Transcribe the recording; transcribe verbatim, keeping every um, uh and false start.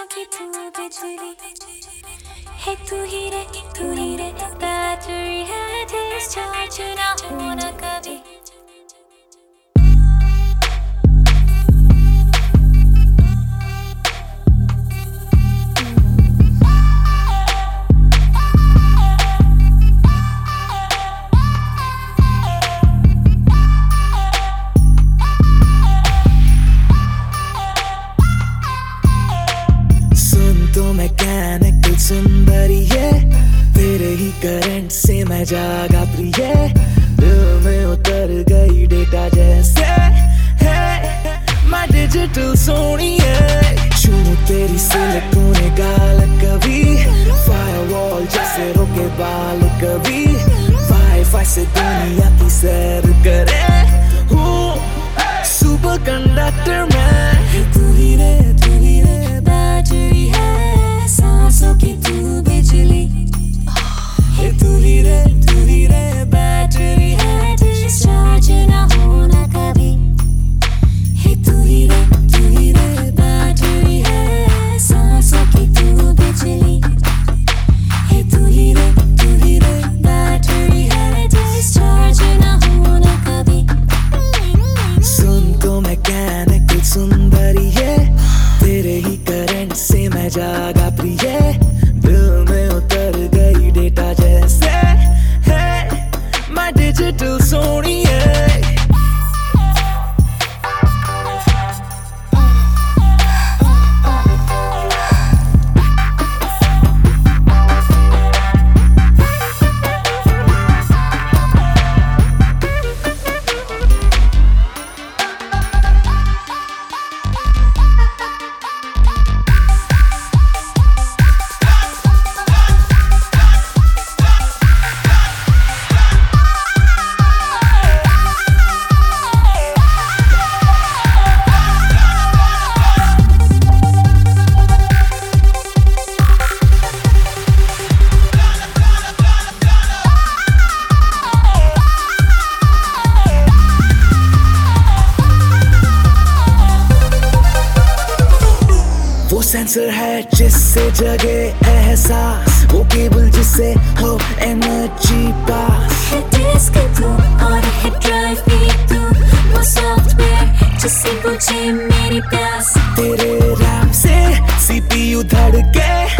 की तू बिजली है, तू ही रे तू ही रे बैटरी है, डिस्चार्ज ना होना कभी। तो मैकेनिकल सुंदरी है, तेरे ही करंट से मैं जागा प्रिय, दिल में उतर गई डेटा जैसे है, मैं डिजिटल सोनी है, छू तेरी सिलिकॉन गाल कभी, फायरवॉल जैसे रोके बाल कभी, वाईफाई से दुनिया की सैर करे, हूँ सुपर कंडक्टर मैं, तू ही रे तू ही रे बैटरी है, सांसों की तू बिजली है, तू ही रे तू ही रे बैटरी है, डिस्चार्ज ना होना कभी है, तू ही रे तू ही रे बैटरी है, सांसों की तू बिजली है, तू ही रे तू ही रे बैटरी है, डिस्चार्ज ना होना कभी। सुन तो मैकेनिकल सुंदरी है, तेरे ही करंट से मैं जागा प्रिय, दिल में उतर गई डेटा जैसे है, मैं डिजिटल सोनी है। वो सेंसर है जिससे जगे एहसास, वो केबल जिससे हो एनर्जी पास, है डिस्क तू और है ड्राइव भी तू, वो सॉफ्टवेयर जिससे बुझे मेरी प्यास, तेरे रैम से सीपीयू धड़के